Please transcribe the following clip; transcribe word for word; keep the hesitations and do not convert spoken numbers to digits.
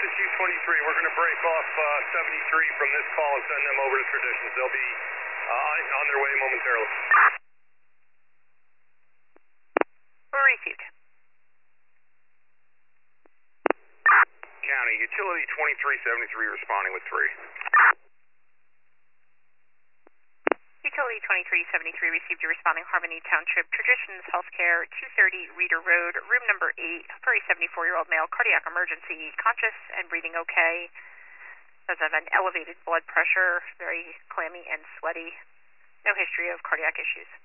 to Chief twenty-three. We're going to break off uh, seventy-three from this call and send them over to Traditions. They'll be uh, on their way momentarily. Received. County, Utility twenty-three seventy-three responding with three. Utility twenty-three seventy-three received your responding Harmony Township Traditions Healthcare, two thirty Reeder Road, room number eight, for a seventy-four-year-old male, cardiac emergency, conscious and breathing okay. Does have an elevated blood pressure, very clammy and sweaty. No history of cardiac issues.